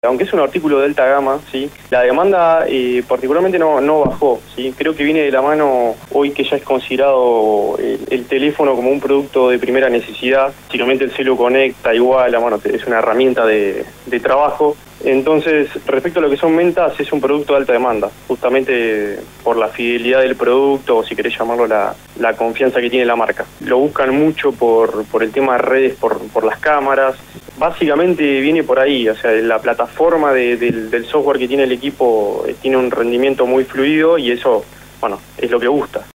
Aunque es un artículo de alta gama, ¿sí? La demanda particularmente no bajó, ¿sí? Creo que viene de la mano hoy que ya es considerado el teléfono como un producto de primera necesidad. Básicamente el celu conecta igual, bueno, es una herramienta de trabajo. Entonces, respecto a lo que son ventas, es un producto de alta demanda, justamente por la fidelidad del producto, o si querés llamarlo la confianza que tiene la marca. Lo buscan mucho por el tema de redes, por las cámaras. Básicamente viene por ahí, o sea, la plataforma del software que tiene el equipo tiene un rendimiento muy fluido y eso, bueno, es lo que gusta.